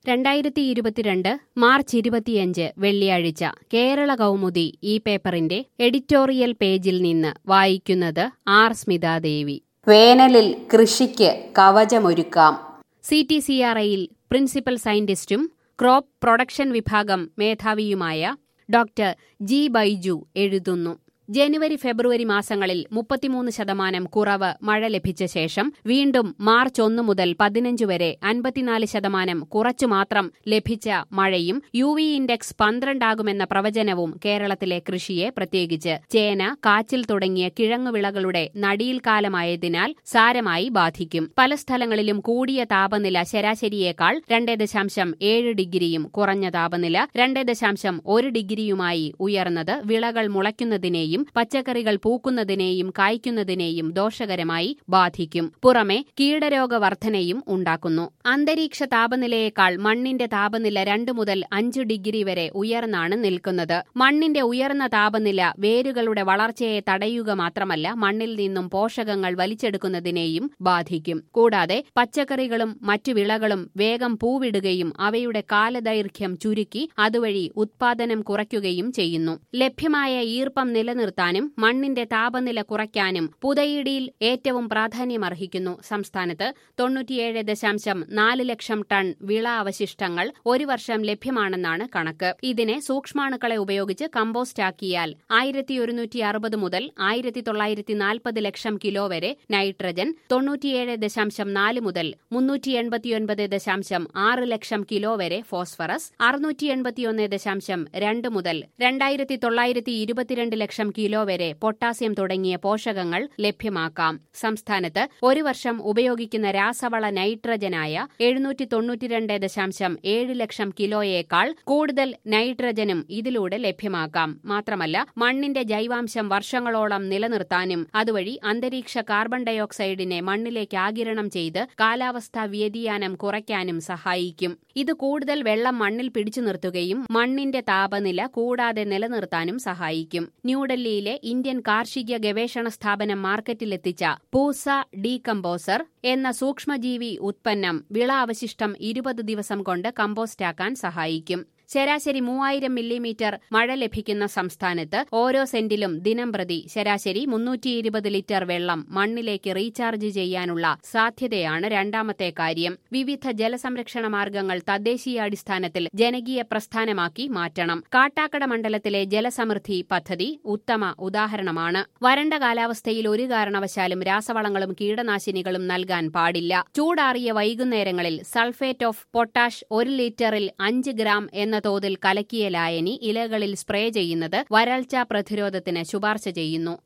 2022 March 25 വെള്ളിയാഴ്ച കേരള കൗമുദി ഈ പേപ്പറിന്റെ എഡിറ്റോറിയൽ പേജിൽ നിന്ന് വായിക്കുന്നത് ആർ സ്മിതാദേവി. വേനലിൽ കൃഷിക്ക് കവചമൊരുക്കാം. CTCRIയിൽ പ്രിൻസിപ്പൽ സയന്റിസ്റ്റും ക്രോപ്പ് പ്രൊഡക്ഷൻ വിഭാഗം മേധാവിയുമായ ഡോക്ടർ ജി ബൈജു എഴുതുന്നു. ജനുവരി ഫെബ്രുവരി മാസങ്ങളിൽ 33% കുറവ് മഴ ലഭിച്ച ശേഷം വീണ്ടും മാർച്ച് 1 മുതൽ 15 വരെ 54% കുറച്ചു മാത്രം ലഭിച്ച മഴയും UV ഇൻഡെക്സ് 12 ആകുമെന്ന പ്രവചനവും കേരളത്തിലെ കൃഷിയെ, പ്രത്യേകിച്ച് ചേന, കാച്ചിൽ തുടങ്ങിയ കിഴങ്ങുവിളകളുടെ നടീൽ കാലമായതിനാൽ സാരമായി ബാധിക്കും. പല സ്ഥലങ്ങളിലും കൂടിയ താപനില ശരാശരിയേക്കാൾ 2.7 ഡിഗ്രിയും കുറഞ്ഞ താപനില 2.1 ഡിഗ്രിയുമായി ഉയർന്നത് വിളകൾ മുളയ്ക്കുന്നതിനെയും പച്ചക്കറികൾ പൂക്കുന്നതിനെയും കായ്ക്കുന്നതിനെയും ദോഷകരമായി ബാധിക്കും. പുറമെ കീടരോഗവർദ്ധനയും ഉണ്ടാക്കുന്നു. അന്തരീക്ഷ താപനിലയേക്കാൾ മണ്ണിന്റെ താപനില 2 മുതൽ 5 ഡിഗ്രി വരെ ഉയർന്നാണ് നിൽക്കുന്നത്. മണ്ണിന്റെ ഉയർന്ന താപനില വേരുകളുടെ വളർച്ചയെ തടയുക മാത്രമല്ല, മണ്ണിൽ നിന്നും പോഷകങ്ങൾ വലിച്ചെടുക്കുന്നതിനെയും ബാധിക്കും. കൂടാതെ പച്ചക്കറികളും മറ്റു വിളകളും വേഗം പൂവിടുകയും അവയുടെ കാലദൈർഘ്യം ചുരുക്കി അതുവഴി ഉത്പാദനം കുറയ്ക്കുകയും ചെയ്യുന്നു. ലഭ്യമായ ഈർപ്പം നിലനിർത്താനും മണ്ണിന്റെ താപനില കുറയ്ക്കാനും പുതയിടിയിൽ ഏറ്റവും പ്രാധാന്യമർഹിക്കുന്നു. സംസ്ഥാനത്ത് 97.4 ലക്ഷം ടൺ വിള അവശിഷ്ടങ്ങൾ ഒരു വർഷം ലഭ്യമാണെന്നാണ് കണക്ക്. ഇതിനെ സൂക്ഷ്മാണുക്കളെ ഉപയോഗിച്ച് കമ്പോസ്റ്റാക്കിയാൽ 1160 മുതൽ 1940 ലക്ഷം കിലോ വരെ നൈട്രജൻ, 97.4 മുതൽ 389.6 ലക്ഷം കിലോ വരെ ഫോസ്ഫറസ്, 681.2 മുതൽ 2922 ലക്ഷം കിലോ വരെ പൊട്ടാസ്യം തുടങ്ങിയ പോഷകങ്ങൾ ലഭ്യമാക്കാം. സംസ്ഥാനത്ത് ഒരു വർഷം ഉപയോഗിക്കുന്ന രാസവള നൈട്രജനായ 792.7 ലക്ഷം കിലോയേക്കാൾ കൂടുതൽ നൈട്രജനും ഇതിലൂടെ ലഭ്യമാക്കാം. മാത്രമല്ല, മണ്ണിന്റെ ജൈവാംശം വർഷങ്ങളോളം നിലനിർത്താനും അതുവഴി അന്തരീക്ഷ കാർബൺ ഡയോക്സൈഡിനെ മണ്ണിലേക്ക് ആഗിരണം ചെയ്ത് കാലാവസ്ഥാ വ്യതിയാനം കുറയ്ക്കാനും സഹായിക്കും. ഇത് കൂടുതൽ വെള്ളം മണ്ണിൽ പിടിച്ചു നിർത്തുകയും മണ്ണിന്റെ താപനില കൂടാതെ നിലനിർത്താനും സഹായിക്കും. ന്യൂഡൽഹിയിലെ ഇന്ത്യൻ കാർഷിക ഗവേഷണ സ്ഥാപനം മാർക്കറ്റിലെത്തിച്ച പൂസ ഡീകമ്പോസർ എന്ന സൂക്ഷ്മജീവി ഉത്പന്നം വിള അവശിഷ്ടം 20 ദിവസം കൊണ്ട് കമ്പോസ്റ്റാക്കാൻ സഹായിക്കും. ശരാശരി 3000 മില്ലിമീറ്റർ മഴ ലഭിക്കുന്ന സംസ്ഥാനത്ത് ഓരോ സെന്റിലും ദിനംപ്രതി ശരാശരി 320 ലിറ്റർ വെള്ളം മണ്ണിലേക്ക് റീചാർജ് ചെയ്യാനുള്ള സാധ്യതയാണ് രണ്ടാമത്തെ കാര്യം. വിവിധ ജലസംരക്ഷണ മാർഗങ്ങൾ തദ്ദേശീയാടിസ്ഥാനത്തിൽ ജനകീയ പ്രസ്ഥാനമാക്കി മാറ്റണം. കാട്ടാക്കട മണ്ഡലത്തിലെ ജലസമൃദ്ധി പദ്ധതി ഉത്തമ ഉദാഹരണമാണ്. വരണ്ട കാലാവസ്ഥയിൽ ഒരു കാരണവശാലും രാസവളങ്ങളും കീടനാശിനികളും നൽകാൻ പാടില്ല. ചൂടാറിയ വൈകുന്നേരങ്ങളിൽ സൾഫേറ്റ് ഓഫ് പൊട്ടാഷ് 1 ലിറ്ററിൽ 5 ഗ്രാം എന്ന തോതിൽ കലക്കിയ ലായനി ഇലകളിൽ സ്പ്രേ ചെയ്യുന്നത് വരൾച്ചാ പ്രതിരോധത്തിന് ശുപാർശ ചെയ്യുന്നു.